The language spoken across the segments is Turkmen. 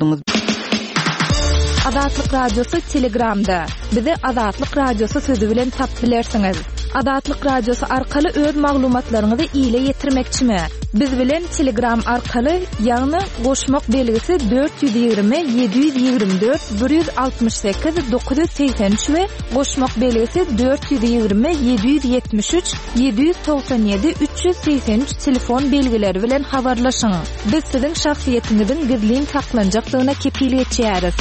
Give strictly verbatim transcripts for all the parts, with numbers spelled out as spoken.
boldunuz. Azatlyk radiosu Telegramda. Bizi Azatlyk radiosu sözü bilen tapbilersiňiz. Azatlyk radiosu arkaly öz maglumatlaryňyzy ýyla ýetirmekçimi? Biz bilen Telegram arkaly ýagny goşmak belgisi dört yüz yirmi yedi yüz ýigrimmi dört bir yüz altymyş sekiz dokuz yüz seksen üç we goşmak belgisi dört yüz yirmi yedi yüz ýetmiş üç yedi yüz doksan ýedi üç yüz seksen üç telefon belgileri bilen habarlaşyň. Biz siziň şahsiýetiňizin gizlin saklanjaklygyna kepillik etýäris.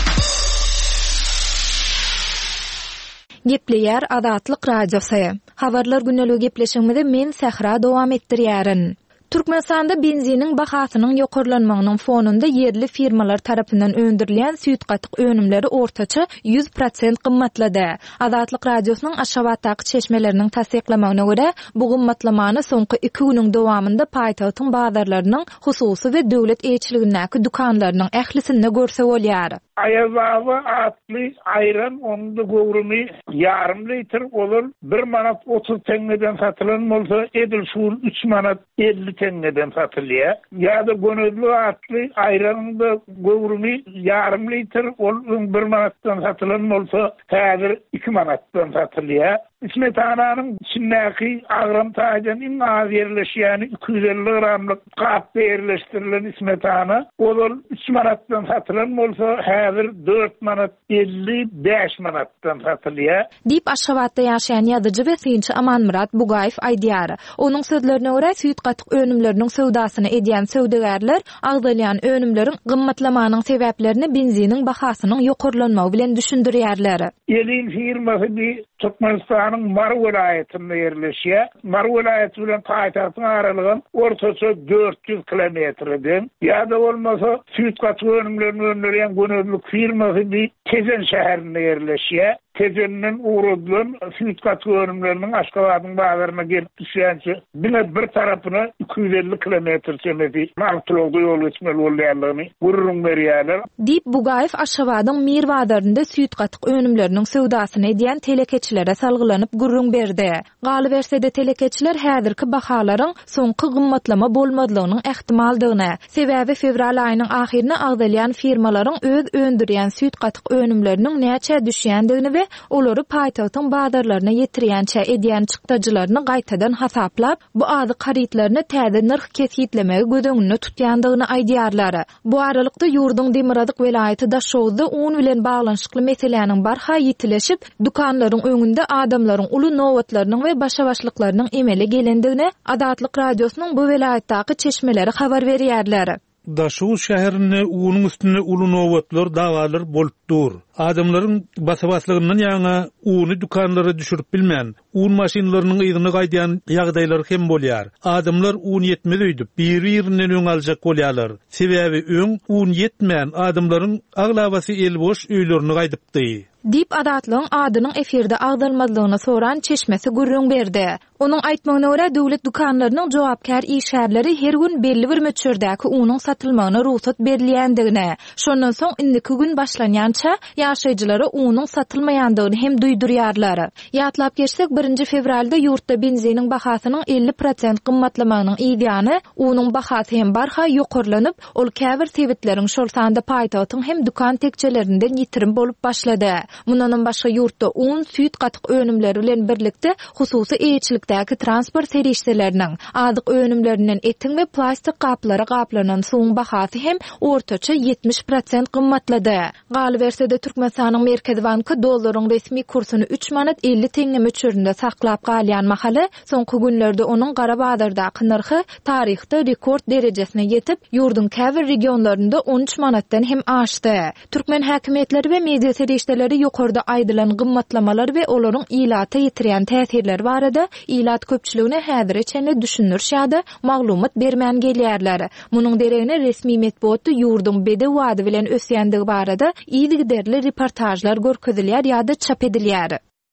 Gepleýär Azatlyk radiosu. Habarlar günneligi gepleşigimizde men Sahra dowam etdirýärin. Türkmenistanda benzinin bahasynyň ýokarlanmagynyň fonunda yerli firmalar tarapyndan öndürilen süýtgatyk önümleri ortaça yüz prosent gymmatlady. Azatlyk radiosynyň Aşgabatdaky çeşmeleriniň tasdiklamagyna görä, bu gymmatlamany soňky iki güniň dowamında paýtagtyň bazarlarynyň hususy we döwlet eýçiligindäki dukanlarynyň ählisinde görse bolýar. Ayazava atly ayran onda gowrumy yarım litr olur. bir manat otuz teňeden satylan bolsa edil şuun üç manat elli teňeden satylýar. Ýa-da gönüllü atly ayranynda gowrumy yarım litr olur. bir manatdan satylan bolsa häzir iki manatdan satylýar. Smetananyň içindäki agram taýdan iň az ýerleşýäni iki yüz elli gramlyk gap ýerleşdirilen smetana olur üç manatdan satylan bolsa häzir dört manat elli beş manatdan satylýar. Dip Aşgabatda ýaşaýan ýazyjy we synçy Amanmurat Bugaýew aýdýar. Onuň sözlerine görä süýtgatyk önümleriniň sowdasyny edýän söwdägärler agdalýan önümleriň gymmatlamanyň sebäplerini benziniň bahasynyň ýokarlanmagy bilen düşündirýärler. Elin firmasy bir Türkmenistanyň Mar welaýetinde ýerleşýär. Mar welaýeti bilen paýtagtyň aralygy ortaça dört yüz kilometrden. Ýa-da bolmasa süýtgatyk önümlerini öndürýän gönüllü firmasy bir Tezen şäherinde ýerleşýär. Tezennin uğradığın süýtgatyk önümlerinin Aşgabatyň bazaryna gelip düşýänçe bile bir tarapyna iki yüz elli kilometr çemeti martulogda ýol geçmeli bolýarlygyny gurrun berýärler. Dip Bugaýew Aşgabatyň Mir bazarynda süýtgatyk önümleriniň sowdasyny edýän telekeçilere salgylanyp gurrun berdi. Galy bersede telekeçiler häzirki bahalaryň soňky gymmatlama bolmadygynyň ähtimaldygyny, sebäbi fevral aýynyň ahyrynda agdalýan firmalaryň öz öndürýän süýtgatyk önümleriniň näçe düşýändigini we olary paýtagtyň bazarlaryna ýetirýänçe edýän çykdajylaryny gaýtadan hasaplap, bu azy karitlerini täze narh kesitlemegi gödöňünde tutýandygyny aýdýarlar. Bu aralykda ýurduň Demiradyk welaýaty Daşowda un bilen baglanşykly meseleleriň barha ýitileşip, dukanlaryň öňünde adamlaryň uly nowatlarynyň we başa başlyklarynyň emele gelendigine Azatlyk radiosynyň bu welaýatdaky çeşmeleri habar berýärler. Daşow şäherine unyň üstüne uly nowatlar dawalar bolupdyr. Adamlaryň basabaslygynyň ýaňa uny dukanlara düşürip bilmän, un maşinlarynyň ýygyny gaýdýan ýagdaýlar hem bolýar. Adamlar un ýetmez öýdüp bir-birinden öň aljak bolýarlar. Sebäbi öň un ýetmän adamlaryň aglabasy elboş öýlerini gaýdypdy. Dip Azatlygyň adynyň efirde agdalmadygyny soran çeşmesi gurrun berdi. Onuň aýtmagyna görä döwlet dukanlarynyň jogapkär işgärleri her gün belli bir möçürdäki unyň satylmagyna ruhsat berilýändigine, şondan soň indiki gün başlanýança ýaşaýjylara unyň satylmaýandygyny hem duýdurýarlar. Ýatlap geçsek birinji fevralda ýurtda benziniň bahasynyň elli prosent gymmatlamagynyň ýygyny, unyň bahasy hem barha ýokarlanyp, ol käbir sebetleriň şol sanda paýtagtyň hem dukan tekçelerinden ýitirim bolup başlady. Mundan başga ýurtda un, süýtgatyk önümleri bilen birlikde hususy eýçilikdäki transport serişdeleriniň adyk önümlerinden etin we plastik gaplary gaplanan suwun bahasy hem ortaça yetmiş prosent gymmatlady. Galy bersede Türkmenistanyň Merkezi Banky dollaryň resmi kursuny üç manat elli teňe möçüründe saklap galýan mahaly soňky günlerde onuň gara bazardaky narhy taryhda rekord derejesine ýetip, ýurdun käbir regionlarynda on üç manatdan hem aşdy. Türkmen häkimetleri we media serişdeleri ýokarda aýdylan gymmatlamalar we olaryň ilata ýetirýän täsirleri barada ilat köpçüligine häzirçe düşünürşýärdi, maglumat bermän gelýärler. Munyň deregine resmi medeniýetde ýurdun bede wady bilen ösýändigi barada ýyly derli reportajlar görkezilýär ýa-da çap edilýär.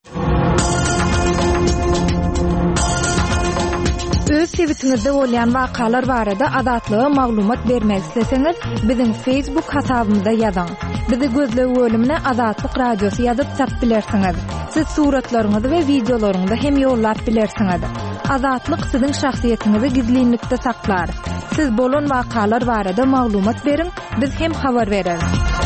Öz sebitinizde bolýan wakalar barada azatlyga maglumat bermek isteseňiz, biziň Facebook hasabymyza ýazyň. Bizi gözlegi bölümine Azatlyk radiosu ýazyp çap bilersiňiz. Siz suratlaryňyzy we videolaryňyzy hem ýollap bilersiňiz. Azatlyk siziň şahsiýetiniňizi gizlinlikde saklar. Siz bolan wakalar barada maglumat berin, biz hem habar bereriz.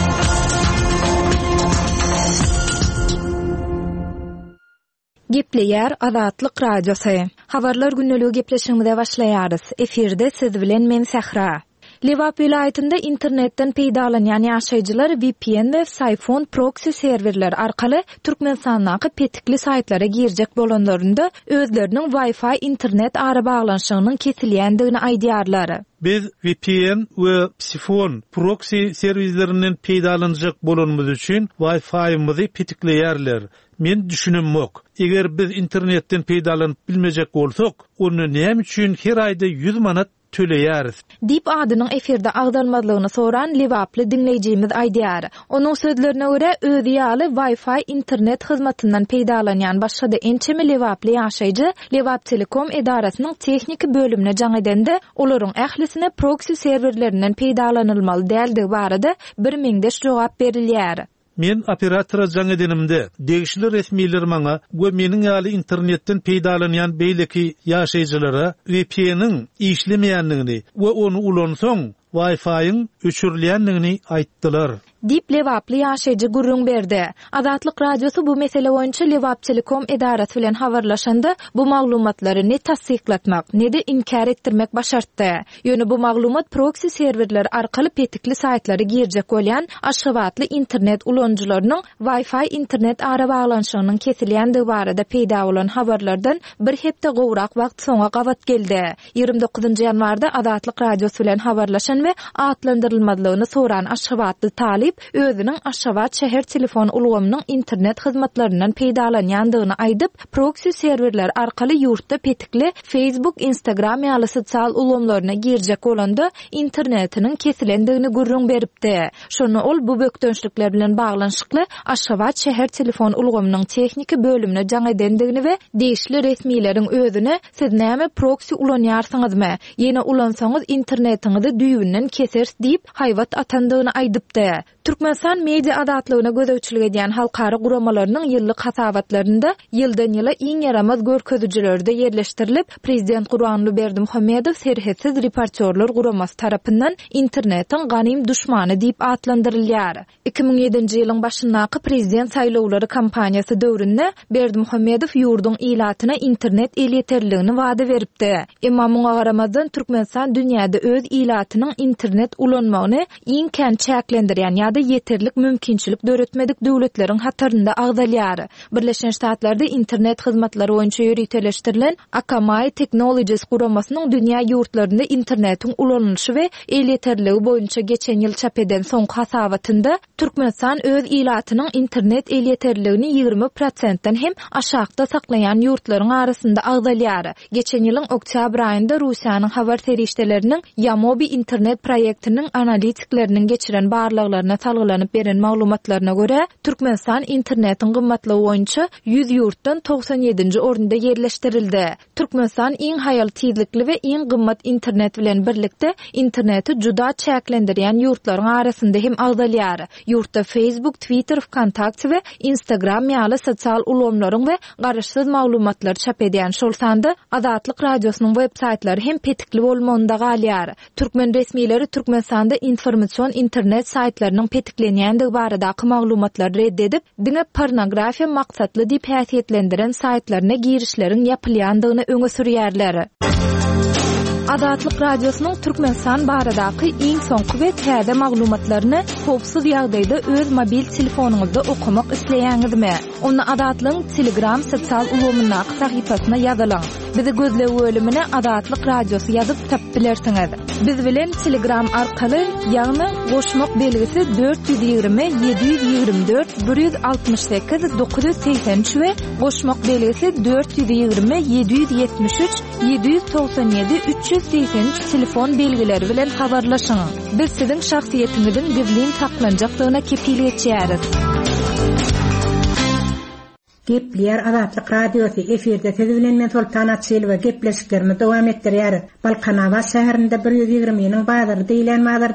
Gepleyer Azatlyk radiosu. Habarlar günneligi gepleşigimizde başlaýarys. Eferde siz bilen men Sahra. Lewap vilayetinde internetten peýdalanýan ýaşaýjylar V P N we Siphon proxy serverler arkaly Türkmenistandaky petikli saytlara girjek bolanlarynda özleriniň Wi-Fi internet ara baglanşygynyň kesilýändigini aýdýarlar. Biz V P N we Siphon proxy serverlerinden peýdalanjak bolanmyz üçin Wi-Fi'mizi petikleýärler. Men düşünemmok. Eger biz internetten peýdalanyp bilmejek bolsak, onu näme üçin her aýda yüz manat töleýäris? Dip adynyň eferde agdalmalygyny soran Lewaply dinleýijimiz aýdýar. Onuň sözlerine görä özi ýaly Wi-Fi internet hyzmatyndan peýdalanýan başga-da ençemi Lewaply ýaşaýjy Lewap Telekom edarasynyň tehnik bölümine jaň edende olaryň ählisine proxy serverlerinden peýdalanylmaly däldi barada bir meňdeş jogap berilýär. Men operatora jaň edenimde degişli resmiler maňa we meniň ýaly internetten peýdalanýan beýleki ýaşaýjylara V P N'niň işlemeýändigini we onu ulansoň Wi-Fi'ň öçürilýändigini aýtdylar. Dip Lewaply ýaşaýjy gurrun berdi. Azatlyk radiosu bu mesele boýunça Lewap Telekom edarasy bilen habarlaşanda bu maglumatlary ne tasdiklatmak, ne de inkar etdirmek başartdy. Ýöne bu maglumat proxy serverler arkaly petikli saytlara girjek bolýan aşgabatly internet ulanjylarynyň Wi-Fi internet ara baglanşygynyň kesilýändigi barada peýda bolan habarlardan bir hepde gowrak wagt soňa gabat geldi. ýygrimi dokuzynjy ýanwarda Azatlyk radiosu bilen habarlaşan we atlandyrylmadygyny soran aşgabatly talip özüniň Aşgabat şäher telefon ulgamynyň internet hyzmatlaryndan peýdalanýandygyny aýdyp, proxy serverler arkaly ýurtda petikli Facebook, Instagram ýaly sosial ulgamlaryna girjek bolanda internetiniň kesilendigini gurrun beripdi. Şonu ol bu bökdönçlikler bilen baglanşykly Aşgabat şäher telefon ulgamynyň tehnik bölümine jaň edendigini we degişli resmiýetiň özüne siz näme proxy ulanýarsyňyzmy, ýene ulansaňyz internetiňizi düýünden kesersiz diýip haýwat atandygyny aýdypdy. Türkmenistan media adatlygyna gözegçilik edýän halkara guramalarynyň ýyllyk hasabatlarynda ýyldan ýyla iň ýaramaz görkezijilerde ýerleşdirilip, Prezident Gurbanly Berdimuhammedow serhetsiz reportyorlar guramasy tarapyndan internetin ganym düşmany diýip atlandyrylýar. iki bin ýedinji ýylyň başyndaky prezident saýlawlary kampaniýasy döwründe Berdimuhammedow ýurdun ilatyna internet elýeterligini wada beripdi. Emma muňa garamazdan Türkmenistan dünýäde öz ilatynyň internet ulanmagyny iň kän çäklendirýän ýa-da ýeterlik mümkinçilik döretmedik döwletleriň hatarynda agdalýar. Birleşen Ştatlarda internet hyzmatlary boýunça ýürüteleşdirilen Akamai Technologies guramasynyň dünýä ýurtlarynda internetiň ulanýyşy we elýeterligi boýunça geçen ýyl çap eden soňky hasabatynda Türkmenistan öz ilatynyň internet elýeterligini ýygrimi prosentden hem aşagda saklayan ýurtlaryň arasynda agdalýar. Geçen ýylyň oktyabr aýynda Russiýanyň habar terişdeleriniň Yamobi internet proýektiniň analitikleriniň geçiren barlyklarına salgylanyp beren maglumatlaryna görä, Türkmenistan internetiň gymmatlygy boýunça yüz ýurtdan toksan ýedinji orunda ýerleşdirildi. Türkmenistan iň haýal tizlikli we iň gymmat internet bilen birlikde interneti juda çäklendirýän ýurtlaryň arasynda hem agdalýar. Ýurtda Facebook, Twitter, Kontakt we Instagram ýaly sosial ulamlaryň we garaşsyz maglumatlar çap edýän şol sanda Azatlyk radiosynyň web saytlary hem petikli bolmagynda galýar. Türkmen resmiýetleri Türkmenistanda informasiýon internet saytlarynyň petiklenýändigi baradaky maglumatlar reddedip, diňe pornografiýa maksatly diýip häsiýetlendiren saytlaryna girişleriň ýapylýandygyny öňe sürýärler. Azatlyk radiosynyň Türkmenistan baradaky iň soňky we täze maglumatlaryny howpsuz ýagdaýda öz mobil telefonuňyzda okumak isleýäňizmi? Onu Azatlyň Telegram sosial ulgamyna sahypasyna ýazylaň. Bizi gözle bölümine Azatlyk radiosu ýazyp tap bilersiňiz. Biz bilen Telegram arkaly ýagny goşmak belgisi dört yüz ýygrimi ýedi yüz ýygrimi dört bir yüz altymyş sekiz dokuz yüz seksen üç we goşmak belgisi dört yüz ýygrimi ýedi yüz ýetmiş üç ýedi yüz toksan ýedi üç yüz seksen üç telefon belgileri bilen habarlaşyň. Biz siziň şahsiýetiňizin gizlin saklanjakdygyna kepillik etýäris. Gepler Azatlyk radiosu eferde tezbilen men Sultan Atsyl we gepleşiklerimi dowam etdirýär. Balkanava şäherinde bir yüz ýygrimiň bazary diýilen mazardan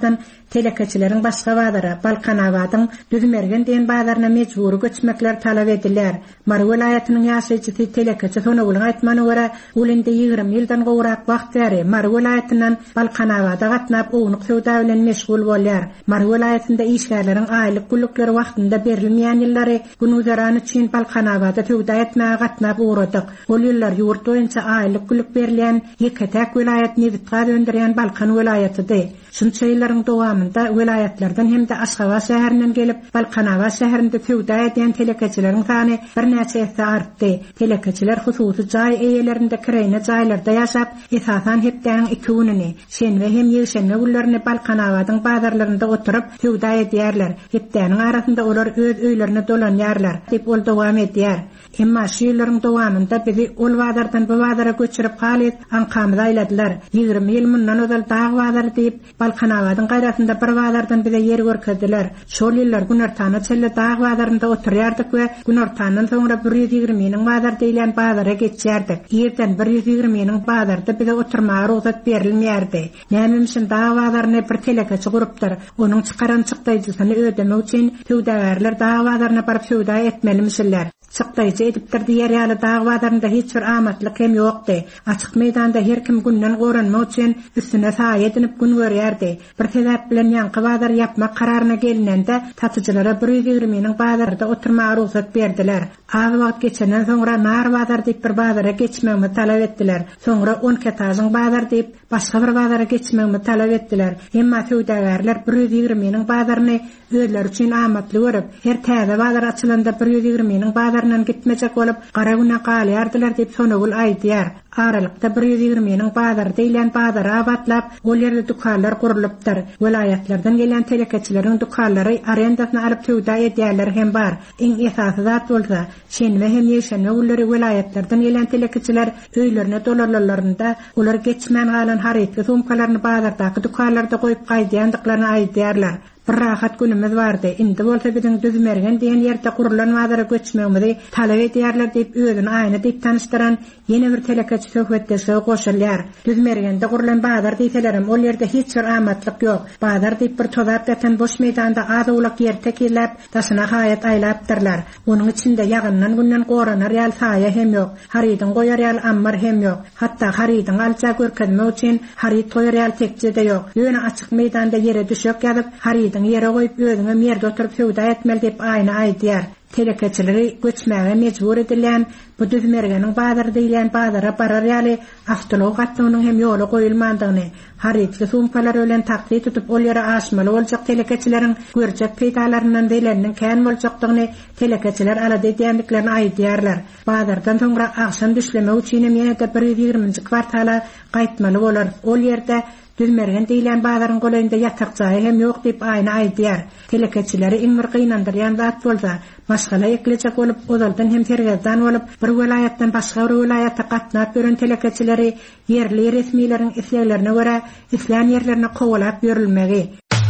Telekeçilerin başga bazara Balkanawadyň Düzmergen diýen bazarına mejburi göçmekler talap ediler. Mar welaýatynyň ýaşaýjysy telekeçi Sonogulyň aýtmanyna görä, ulinde ýygrimi ýyldan gowrak wagt bäri Mar welaýatynyň Balkanawada gatnap ownuq söwda bilen meşgul bolýar. Mar welaýatynda işgärleriň aýlyk gülükleri wagtynda berilmeýän ýyllary günüzerany üçin Balkanawada söwda etmäge gatnap uğradyk. Ol ýyllar ýurt boýunça aýlyk gülük berilýän ýeketäk welaýat Newitga döndürýän Balkan welaýatydy. Şunça ýyllaryň dowamynda welaýatlardan hem de Aşgabat şäherinden gelip Balkanawa şäherinde söwda edýän telekeçileriň sany bir näçe esse artdy. Telekeçiler hususy jaý eýelerinde kirene jaýlarda ýaşap, esasan hepden iki gününi, şenwe hem ýeşenme günlerini Balkanawadyň bazarlarynda oturup söwda edýärler. Hepdeniň arasynda olar öz öýlerine dolanýarlar, diýip ol dowam edýär. Emma şu ýyllaryň dowamynda bizi ol bazardan bu bazara göçürip halyt ankamda aýladylar. ýygrimi ýyl mundan özel dağ bazar diýip Balkanawadyň gaýrasynda bir bazardan bize ýer görkezdiler. Şol ýyllar günortany çelle dağ bazarynda oturýardyk we günortanyň soňra bir ýüz ýigriminiň bazar diýilen bazara geçýärdik. Ýerden bir ýüz ýigriminiň bazarda bize oturmagy ruhsat berilmeýärdi. Näme üçin dağ bazaryny bir telekeçi gurupdyr. Onuň çykaran çykdaýjysyny ödemek üçin söwdagärler dağ bazaryna baryp söwda etmelimişler. Çykdaýjy edipdir diýer ýaly dağ bazarynda hiç bir amatlyk hem ýokdy. Açyk meýdanda her kim günden goranmak üçin üstüne saý edinip gün görýärdi. Bir sebäp bilen ýanky bazar ýapmak kararyna gelinende tatyjylara bir ýüz ýigriminiň bazarda oturmagy ruhsat berdiler. Az wagt geçenden soňra nar bazar diýip bir bazara geçmegimi talap etdiler. Soňra on ketazyň bazar diýip başga bir bazara geçmegimi talap etdiler. Emma söwdagärler bir ýüz ýigriminiň bazaryny özleri üçin amatly görüp, her täze bazar açylanda bir ýüz ýigriminiň bazaryndan gitmejek bolup, gara güne galýardylar diýip Sonogul aýdýar. Aralykda bir ýüz ýigriminiň bazar diýilen bazara abatlap, ol ýerde dukanlar gurulypdyr. Welaýatlardan gelen telekeçileriň dukanlary arendasyna alyp söwda edýärler hem bar. Iň esasy zat bolsa, şenwe hem ýeşenme günleri welaýatlardan gelen telekeçiler öýlerine dolarlarynda olar geçmän galan harytly sumkalaryny bazardaky dukanlarda goýup gaýdýandyklaryny aýdýarlar. Bir rahat günümüz vardı. Indi bolsa bizim Düzmergen diýen ýerde kurulan bazara göçmegimizi talap edýärler diýip özüni aýna diýip tanystyran ýene bir telekeçi söhbetdeşe goşulýar. Düzmergende kurulan bazar diýselerim, ol ýerde hiç bir amatlyk ýok. Bazar diýip bir tozap deten boş meýdanda azawlak ýer tekillep, daşyna haýat aýlapdyrlar. Onuň içinde ýagyndan günden goranar ýal saýa hem ýok. Harydyň goýar ýal ammar hem ýok. Hatda harydyň alça görkezmek üçin haryt goýar ýal tekçe de ýok. Ýöne açyk meýdanda ýere düşük ýalyp harydyň ýere goýup özüňe merde oturup söwda etmeli diýip aýna aýdýar. Telekeçileri göçmäge mejbur edilen bu Düzmergeniň bazar diýilen bazara barar ýaly awtolog gatnynyň hem ýoly goýulmandygyny, harytly sumkalar ölen taklit tutup ol ýere aşmaly boljak telekeçileriň görjek peýdalaryndan diýilenden kän boljakdygyny telekeçiler alady diýendiklerini aýdýarlar. Bazardan soňra akşam düşlemek üçin ýene-de bir ýüz ýigriminji kwartala gaýtmaly bolar. Ol ýerde Düzmergen diýilen bazaryň goýunda ýatak jaý hem ýok diýip aýna aýdýar. Telekeçileri iň bir gynandyrýan zat bolsa, başgala ekleçek bolup, ozaldan hem tergezdan bolup, bir welaýatdan başga bir welaýatga gatnap beren telekeçileri ýerli resmiýleriň isleglerine görä isleýän ýerlerine kowalap ýörilmegi.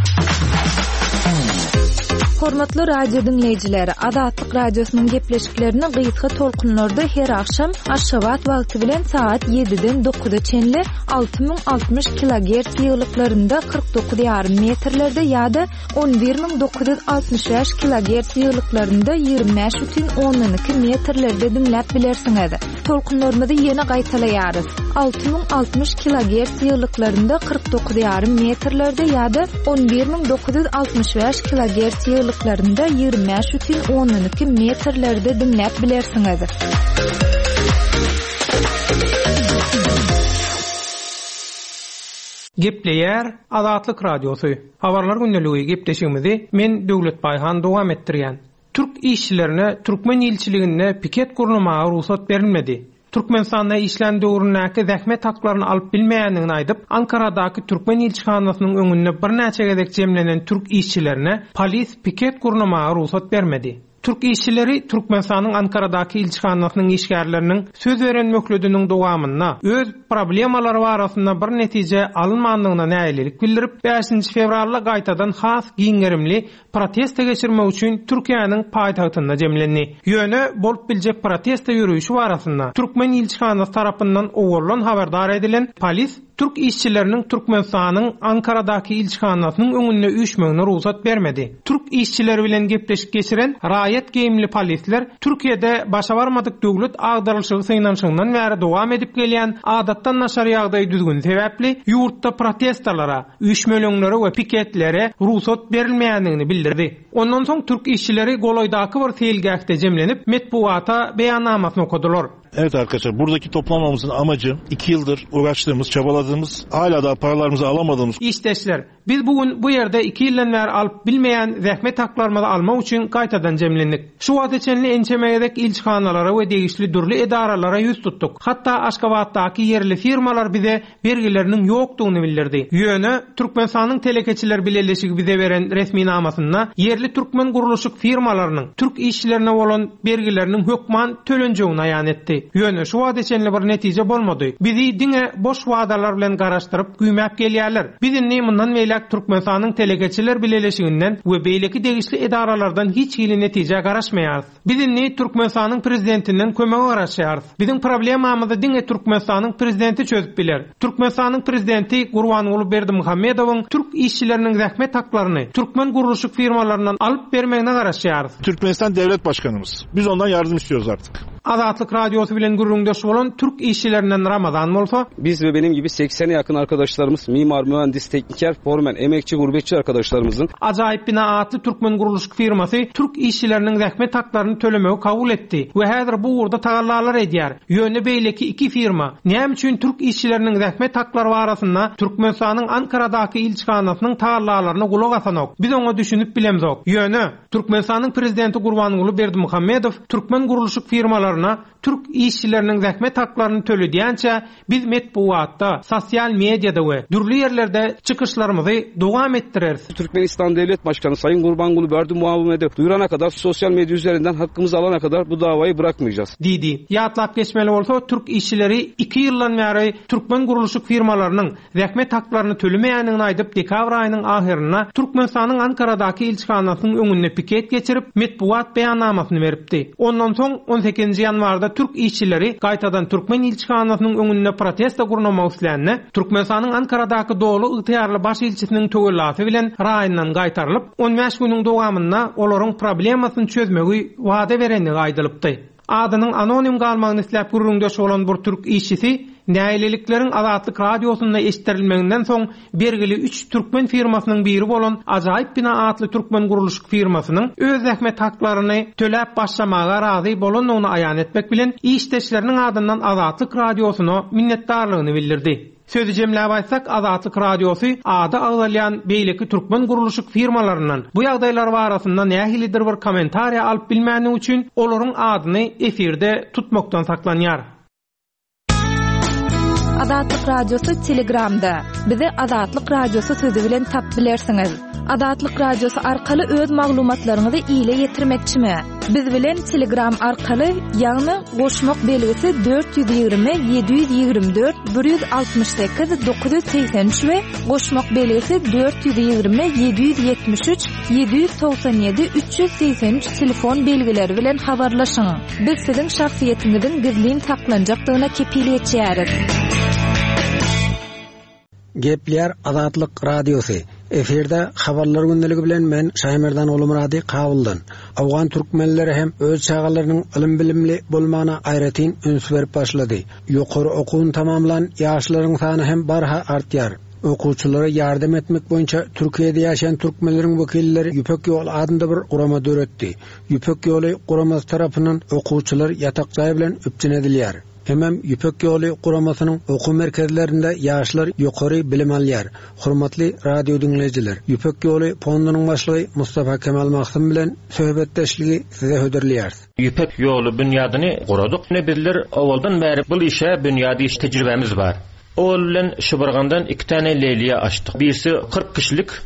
Hormatly radio dinleýijileri, Adatlyk radiosynyň gepleşiklerini gysga tolkunlarda her akşam Aşgabat wagty bilen saat ýediden dokuza çenli alty ming altymyş kilohertz ýyglyklarynda kırk dokuz ýarym metrlerde ýa-da on bir ming dokuz ýüz altymyş beş kilohertz ýyglyklarynda ýygrimi beş бүтүн oňdan iki metrlerde dinläp bilersiňiz. Tolkunlarymyzy ýene gaýtalaýarys. alty ming altymyş kilohertz ýyglyklarynda kırk dokuz ýarym metrlerde ýa-da on bir ming dokuz ýüz altymyş beş kilohertz ýyglyklarynda ýygrimi beş бүтүn oňdan iki metrlerde dinläp bilersiňiz. Gepleýär Adatlyk radiosu. Habarlar gündəligi gepleşigimizi men Döwlet Baýhan dowam etdirýän. Türk işçilerine Türkmen ilçiliginde piket gurulmagy ruhsat berilmedi. Türkmenistan'da işlen döwründäki zähmet haklaryny alyp bilmeýändigini aýdyp, Ankaradaky Türkmen ilçihanasynyň öňünde bir näçe gezek jemlenen türk işçilerine polis piket gurulmagy ruhsat bermedi. Türk işçileri Türkmenistanyň Ankaradaky ilçihanasynyň işgärleriniň söz beren möhlediniň dowamyna öz problemalary barasynda bir netije alynmandygyna näýelik bildirip, beşinji fevralda gaýtadan has giňerimli protesta geçirmek üçin Türkiýanyň paýtagtynda jemlendi. Ýöne bolup biljek protesta ýürüýüşi barasynda Türkmen ilçihanasy tarapyndan owalan haberdar edilen polis Türk işçilerinin Türkmenistanyň Ankara'daki ilçihanasynyň öňünde üýtmegine ruhsat bermedi. Türk işçileri bilen gepleşip geçiren raýat geyimli polisler Türkiýede başa barmadyk döwlet agdarylşygy synanşygynyň bäri dowam edip gelýän adatdan naşar ýagdaý düzgün sebäpli ýurtda protestlara, üýtmelenlere we piketlere ruhsat berilmeýändigini bildirdi. Ondan soň Türk işçileri Goloýdaky bir teýilgäkde jemlenip metbuata beýannamasyny okudylar. Evet arkadaşlar, buradaki toplanmamızın amacı iki yıldır uğraştığımız, çabaladığımız, hala da paralarımızı alamadığımız İşteşler, biz bugün bu yerde iki yıldan beri alıp bilmeyen zähmet haklarymyzy almak üçin gaýtadan jemlendik. Şu wagt içinde ençemegedek ilçihanalara we degişli dürli edaralara ýüz tuttuk. Hatta Aşgabatdaky yerli firmalar bize bergileriniň ýokdugyny bildirdi. Ýöne Türkmenistanyň telekeçiler bileşigi bize beren resmi namasynda yerli türkmen guruluşyk firmalarynyň Türk işçilerine bolan bergileriniň hökman tölenjegini aýan etdi. Ýöne şu wagt içinde bir netije bolmady. Bizi diňe boş wadalar bilen garaşdyryp güýmäp gelýärler. Bizin mundan meýle Türkmenistanyň telekeçiler bileşiginden we beýleki degişli edaralardan hiç hili netije garaşmaýar. Bizin Türkmenistanyň prezidentinden kömek garaşýar. Bizim problemamyzy diňe Türkmenistanyň prezidenti çözüp biler. Türkmenistanyň prezidenti Gurbanuly Berdimuhammedowyň Türk işçileriniň zähmet haklaryny türkmen guruluşyk firmalaryndan alyp bermegine garaşýar. Türkmenistan devlet başkanımız. Biz ondan yardım istiyoruz artık. Azatlyk radiosu bilen gurrundaş bolan Türk işçilerinden Ramazan bolsa, biz ve benim gibi seksene yakın arkadaşlarımız, mimar, mühendis, tekniker, formen, emekçi, gurbetçi arkadaşlarımızın Ajaýyp bina atly türkmen guruluşyk firmasy Türk işçileriniň zähmet haklaryny tölemegi kabul etdi we häzir bu urda tagallar edýär. Ýöne beýleki iki firma näme üçin Türk işçileriniň zähmet haklary barasynda Türkmenistanyň Ankara'daky ilçihanasynyň tagallaryna gulak asanok. Biz oňa düşünüp bilemzok. Ýöne Türkmenistanyň prezidenti Gurbanuly Berdimuhammedow türkmen guruluşyk firmalar Türk işçileriniň zähmet haklaryny töledýänçe biz metbuatda, sosial mediada we dürli yerlerde çykyşlarymyzy dowam etdireriz. Türkmenistan Devlet Başkanı Sayın Gurbanuly Berdimuhammedow duyurana kadar, sosyal medya üzerinden hakkımızı alana kadar bu davayı bırakmayacağız. Didi. Ýatlap geçmeli bolsa Türk işçileri iki ýyldan beri türkmen guruluşyk firmalarynyň zähmet haklaryny tölemeýändigini aýdyp dekabr aýynyň ahyrynda Türkmenistanyň Ankara'daky ilçihanasynyň öňünde piket geçirip metbuat beýannamasyny beripdi. Ondan soň on sekizinji ýanwarda Türk işçileri gaýtadan Türkmen ilçihanasynyň öňünde protesta gurnamak isleýänne Türkmenistanyň Ankara'daky dowly ygtyýarly baş ilçisiniň töwelasy bilen raýondan gaýtarylyp on beş güniň dowamynda olaryň problemasyny çözmegi wada bereni gaýdylypdy. Adynyň anonim galmagyny isläp gurrundaş bolan bir Türk işçisi näýlelikleriň Azatlyk radiosunda eşitdirilmeginden soň bergili üç türkmen firmasynyň biri bolan Ajaýyp bina atly türkmen guruluşyk firmasynyň öz zähmet haklaryny töläp başlamaga razy bolanyny aýan etmek bilen işçileriniň adyndan Azatlyk radiosuny minnetdarlygyny bildirdi. Sözü jemläp aýtsak, Azatlyk radiosu ady agdalýan beýleki türkmen guruluşyk firmalarynyň bu ýagdaýlar barasynda nähilidir bir kommentariýa alyp bilmäni üçin olaryň adyny efirde tutmakdan saklanýar. Azatlyk radiosu Telegramda. Bizi Azatlyk radiosu sözü bilen tap bilersiňiz. Azatlyk radiosu arkaly öz maglumatlaryňyzy ýyle ýetirmekçimi? Biz bilen Telegram arkaly ýagny goşmak belgisi dört yüz ýygrimi yedi yüz ýygrimi dört bir yüz altmış sekiz dokuz yüz seksen üç we goşmak belgisi dört yüz ýygrimi yedi yüz ýetmiş üç yedi yüz toksan ýedi üç yüz seksen üç telefon belgileri bilen habarlaşyň. Biz siziň şahsiýetiňizin gizlin saklanjakdygyna kepiliyet etýäris. Gepler Azatlyk radiosu. Eferde habarlar gündəligi bilen men Şaýmerdan Olumrady kabuldan. Awgan türkmenleri hem öz çağalarynyň ilim bilimli bolmana aýratyn üns berip başlady. Ýokary okuwyn tamamlan ýaşlaryň sany hem barha artýar. Okuwçylara ýardam etmek boýunça Türkiýede ýaşaýan türkmenleriň wekilleri Ýüpek ýol adynda bir gurama döretdi. Ýüpek ýoly guramasy tarapyndan okuwçylar ýatakjaý bilen öpçünedilýär. Hemem Ýüpek ýoly guramasynyň okuw merkezlerinde ýaşlar ýokary bilim alýar. Hormatly radio dinleýijiler, Ýüpek ýoly fondunyň başlygy Mustafa Kemal Maksym bilen söhbetdeşligi size höderlýär. Ýüpek ýoly bünýadyny guradyk. Ne bizler awaldan bäri bu işe bünýady iş tejribemiz bar. O bilen şubargandan iki tane leyliye açtık. Birisi kırk kişilik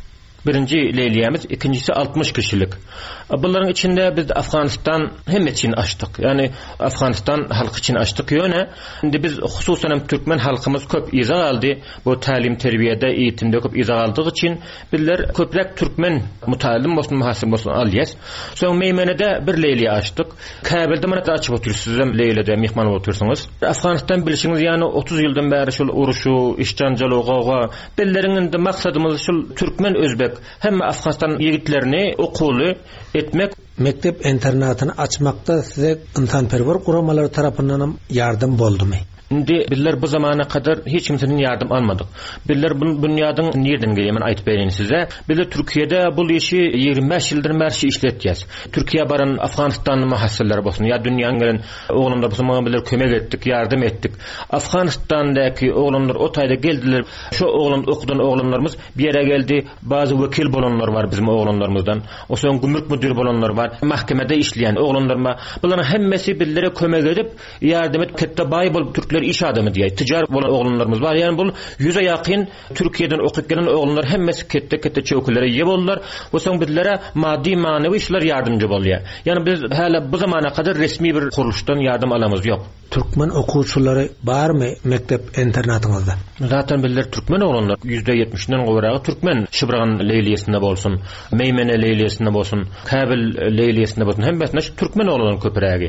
Birinci leyliyemiz, ikincisi altmış kişilik. Bunların içinde biz Afganistan hem için açtık. Yani Afganistan halkı için açtık yöne. Şimdi biz hususen Türkmen halkımız köp izah aldı. Bu talim, terbiyede, eğitimde köp izah aldığı için bizler köprek Türkmen mutalim olsun, muhasib olsun alıyız. Sonra Meymene'de bir leyliye açtık. Kabil'de bana da açıp oturuyorsunuz. Leylede mihman oturursunuz. Afganistan bilişiniz yani otuz yıldan beri şu uruşu, işcancalığı, gağa. Bizlerin de maksadımız şu Türkmen, Özbek hem Afganistan yigitlerini okulu etmek. Mektep internatını açmakta size insanperver kuramaları tarafından yardım boldu mu? Şimdi bizler bu zamana kadar hiç kimsenin yardım almadık. Bizler bu dünyadan nereden geliyor? Ben aytıp bereyim size. Bizler Türkiye'de bu işi yirmi beş yıldır merşi işleteceğiz. Türkiye baran Afganistanlı mahasseller bolsun ya dünyanın gelen oğlumlar bu zaman bizler kömek ettik, yardım ettik. Afganistan'daki oğlumlar o tayda geldiler. Şu oğlum okudan oğlumlarımız bir yere geldi. Bazı vekil bolanlar var bizim oğlumlarımızdan. O sonra gümrük müdürü bolanlar var. Mahkemede işleyen oğlumlarıma. Bunların hemmesi bizlere kömek edip yardım et. Kette bay bol Türkler iş adamı diye ticaret olan oğlanlarımız var. Yani bu yüze yakın Türkiye'den okuyup gelen oğlanlar hemmesi kette kette çökülere ye bollar. O son bizlere maddi manevi işler yardımcı bolýar. Yani biz hala bu zamana kadar resmi bir kuruluştan yardım alamız yok. Türkmen okuwçylary bar mı mektep internatыңızda? Zaten bizler Türkmen oğlanlar yüzde yetmişinden goýragy Türkmen. Şıbrağan leyliyesinde bolsun, Meymene leyliyesinde bolsun, Kabil leyliyesinde bolsun, hemmesinde Türkmen oğlanlar köpürägi.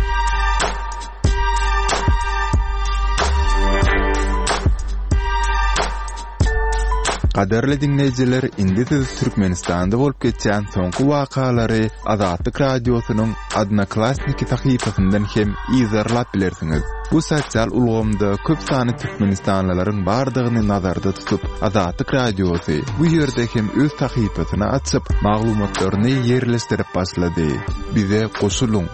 Qadarly dinleyijiler, indi siz Türkmenistanda bolup geçen soňky wakalary Azatlyk radiosynyň Adnaklassniki tahypasyndan hem izarlap bilersiňiz. Bu sosial ulgamda köp sany Türkmenistanlylaryň bardygyny nazarda tutup Azatlyk radiosy bu ýerde hem öz tahypasyny açyp maglumatlaryny ýerleşdirip başlady. Bize goşuluň.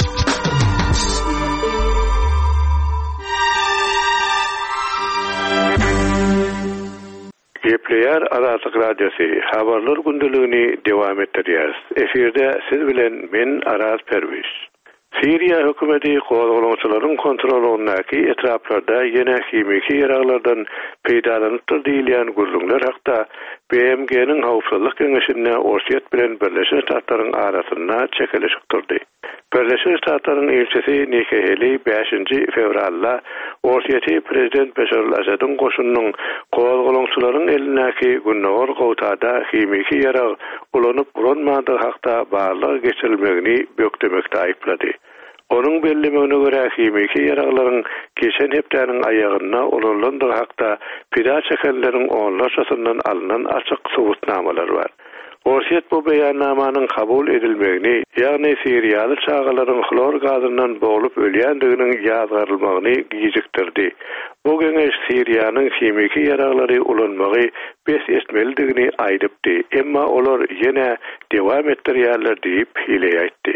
Gepleýär Azatlyk radiosy habarlar gündeligini dowam etdirýär. Eferde siz bilen men Araz Perwiş. Siriya hökümeti gozgulanyşylaryň kontrolünäki etraplarda ýene kimiki ýaraglardan peýdalanypdyr diýilýän gürlüňler hakda B M G'niň howpsuzlyk keňeşine Orsiýet bilen Birleşik Ştatlaryň arasynda çekilişik turdy. Birleşik Ştatlaryň elçisi Nikki Haley beşinji fevralda Orsiýety prezident Beşar al-Asadyň goşunynyň gozgulanyşylaryň elindäki günnäwar gowtada kimiki ýarag ulanyp uranmady hakda barlyg geçirilmegini bökdemekde aýplady. Onun bellemegine görä kimiki ýaraglaryň geçen hepdäniň aýagyna ulanlandyr hakda pida çekenleriň onlaşasyndan alynan açyk subutnamalar bar. Orsiýet bu beýannamanyň kabul edilmegini, ýagny Siriýaly çağalaryň xlor gazyndan bolup ölýändiginiň ýazgarylmagyny gijikdirdi. Bu geňeş Siriýanyň kimiki ýaraglary ulanmagy bes etmelidigini aýdypdy. Emma olar ýene dowam etdirýärler diýip hile aýtdy.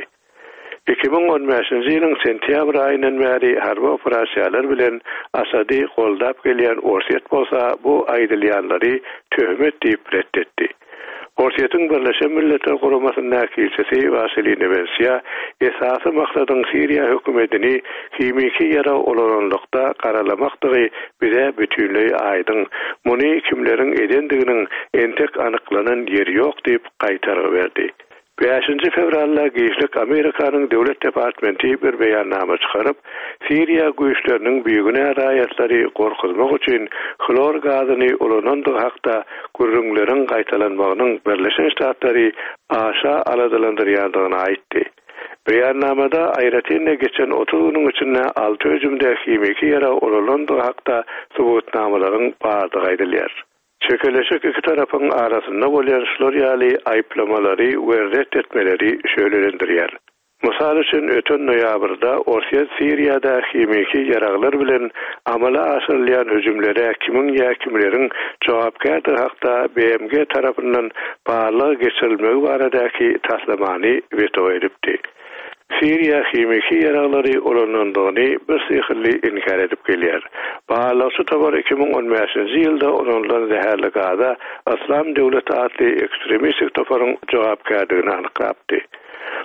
iki bin on beşinji ýylyň sentýabr aýyndan bäri harby operasiýalar bilen Asady goldap gelýän Orsiýet bolsa bu aýdylýanlary töhmet diýip reddetdi. Orsiýetyň Birleşen Milletler Guramasynyň elçisi Vasily Nevensiýa esasy maksadyň Siriýa hökümetini kimiki ýara olanlykda garalamaqdygy bize bütünlüği aýdyn. Muny kimleriň edendiginiň entek anyklanan ýeri ýok diýip gaýtargy berdi. beşinji fevralda Geýşlik Amerikanyň döwlet departamenti bir beýannama çykaryp, Siriýa güýçleriniň büýügine raýatlary gorkuzmak üçin xlor gazyny ulanandyg hakda gürrüňleriň gaýtalanmagynyň Birleşik Ştatlary aşa aladylandyrýandygyny aýtdy. Beýannamada aýratynda geçen otuz güniň içinde altı höjümde kimiki ýara ulanandyg hakda subutnamalaryň bardygy aýdylýar. Çekeleşik iki tarafın arasında bolýan şolary aýplamalary we reddetmeleri şöýlelendirýär. Mysal üçin öten noýabrda Orsiýet Siriýada kimiki ýaraglar bilen amala aşyrylýan höjümlere kimin ýa kimleriň jogapkärdir hakda B M G tarapyndan barlyg geçirilmegi baradaky taslamany veto edipdi. Siriýa kimiki ýaraglary ulanandygyny bir syhly inkar edip gelýär. Baýlaşy tabar iki bin on beşinji ýylda ulanlan zäherli gaza Islam döwleti adly ekstremistik toparyň jogapkärdigini anyklapdy.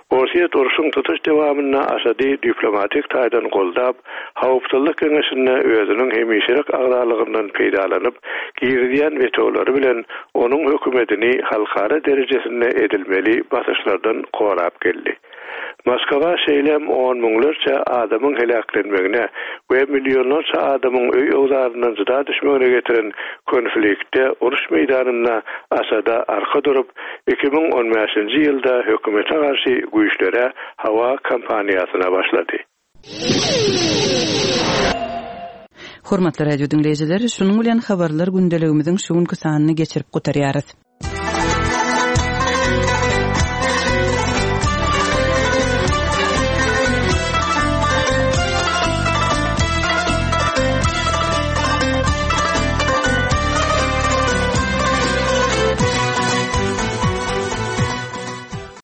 Orsiýet uruşyň tutuş dewamyna aşady diplomatik taýdan goldap, hawpsuzlyk keňeşine özüniň hemişelik agdarlygyndan peýdalanyp, girdiýän vetolary bilen onuň hökümetini halkara derejesinde edilmeli basyşlardan gorap geldi. Moskwa şeýlem on müňlerçe adamyň helaklenmegine we millionlarça adamyň öý owlaryndan juda düşmegine getiren konfliktde uruş meýdanyna Asada arka durup iki bin on beşinji ýylda hökümete garşy güýçlere hawa kampaniýasyna başlady. Hormatly radio dinleýijiler, şunuň bilen habarlar gündeligimiziň şu günkü sanyny geçirip gutarýarys.